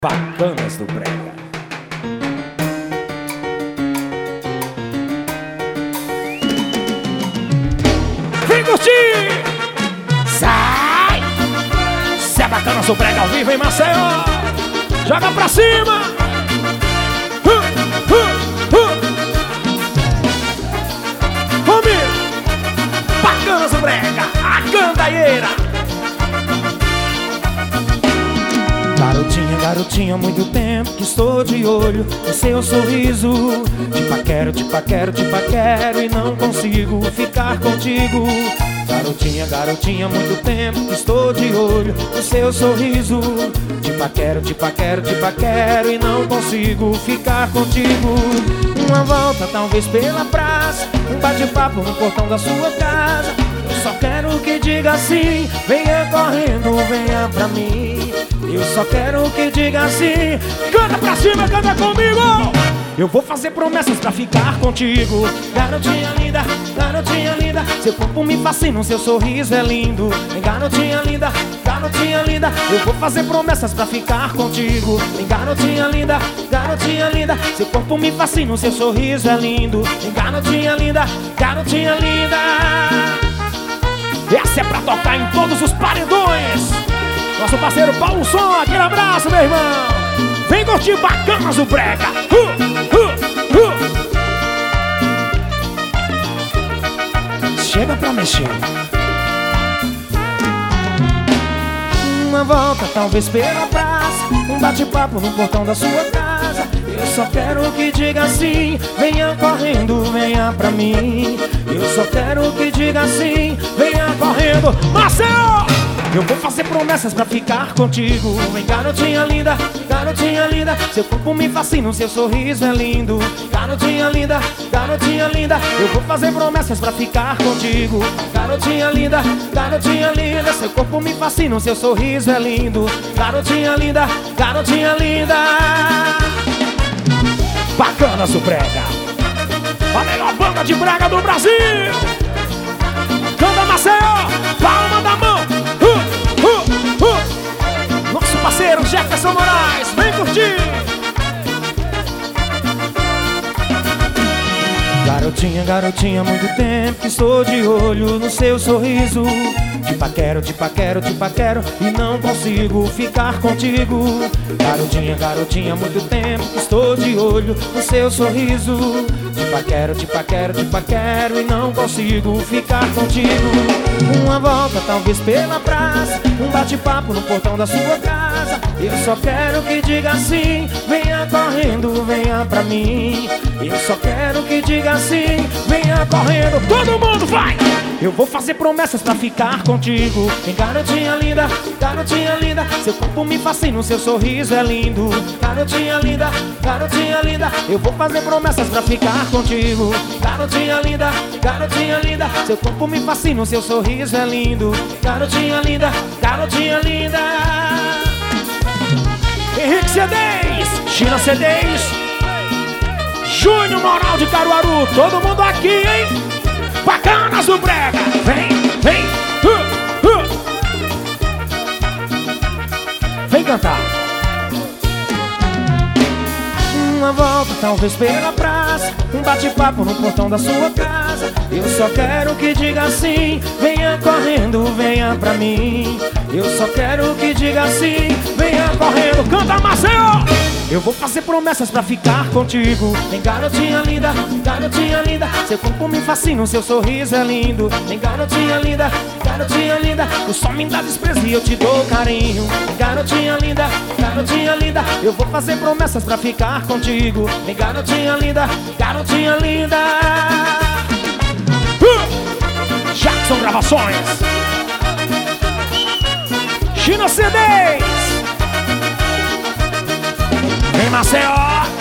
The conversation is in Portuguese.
Bacanas do Brega. Vem curtir! Sai! Se é Bacanas do Brega ao vivo em Maceió, joga pra cima! Família! Bacanas do Brega, a candaieira! Garotinha, garotinha, há muito tempo que estou de olho no seu sorriso. Te paquero, te paquero, te paquero e não consigo ficar contigo. Garotinha, garotinha, há muito tempo que estou de olho no seu sorriso. Te paquero, te paquero, te paquero e não consigo ficar contigo. Uma volta talvez pela praça, um bate-papo no portão da sua casa. Eu só quero que diga assim, venha correndo, venha pra mim. Eu só quero que diga assim, canta pra cima, canta comigo. Eu vou fazer promessas pra ficar contigo. Garotinha linda, seu corpo me fascina, seu sorriso é lindo. Garotinha linda, eu vou fazer promessas pra ficar contigo. Garotinha linda, seu corpo me fascina, seu sorriso é lindo. Garotinha linda. Essa é pra tocar em todos os paredões. Nosso parceiro Paulo Som, aquele abraço, meu irmão. Vem curtir Bacanas do Brega. Chega pra mexer. Uma volta talvez pela praça, um bate-papo no portão da sua casa. Eu só quero que diga assim, venha correndo, venha pra mim. Eu só quero que diga assim, venha correndo, Marcelo! Eu vou fazer promessas pra ficar contigo. Vem garotinha linda, seu corpo me fascina, seu sorriso é lindo. Garotinha linda, eu vou fazer promessas pra ficar contigo. Garotinha linda, seu corpo me fascina, seu sorriso é lindo. Garotinha linda. Bacanas do Brega, a melhor banda de brega do Brasil. Canta Maceió, palma da mão. Nosso parceiro Jefferson Moraes, vem curtir. Garotinha, há muito tempo que estou de olho no seu sorriso. Te paquero, te paquero, te paquero e não consigo ficar contigo. Garotinha, há muito tempo que estou de olho no seu sorriso. Te paquero, te paquero, te paquero e não consigo ficar contigo. Uma volta talvez pela praça, um bate-papo no portão da sua casa. Eu só quero que diga assim, venha correndo, venha pra mim. Eu só quero que diga assim, venha correndo, todo mundo vai! Eu vou fazer promessas pra ficar contigo. Vem garotinha linda, seu corpo me fascina, seu sorriso é lindo. Garotinha linda, eu vou fazer promessas pra ficar contigo. Garotinha linda, seu corpo me fascina, seu sorriso é lindo. Garotinha linda. Henrique C10, China C10, Júnior Moral de Caruaru, todo mundo aqui, hein? Bacanas do Brega, vem, vem cantar. Uma volta talvez pela praça, um bate-papo no portão da sua casa. Eu só quero que diga assim, venha correndo, venha pra mim. Eu só quero que diga assim, venha correndo, canta Maceió! Eu vou fazer promessas pra ficar contigo. Vem garotinha linda, seu corpo me fascina, seu sorriso é lindo. Vem garotinha linda, tu só me dá desprezo e eu te dou carinho. Vem garotinha linda, eu vou fazer promessas pra ficar contigo. Vem garotinha linda. Jackson Gravações, China C10, vem Maceió.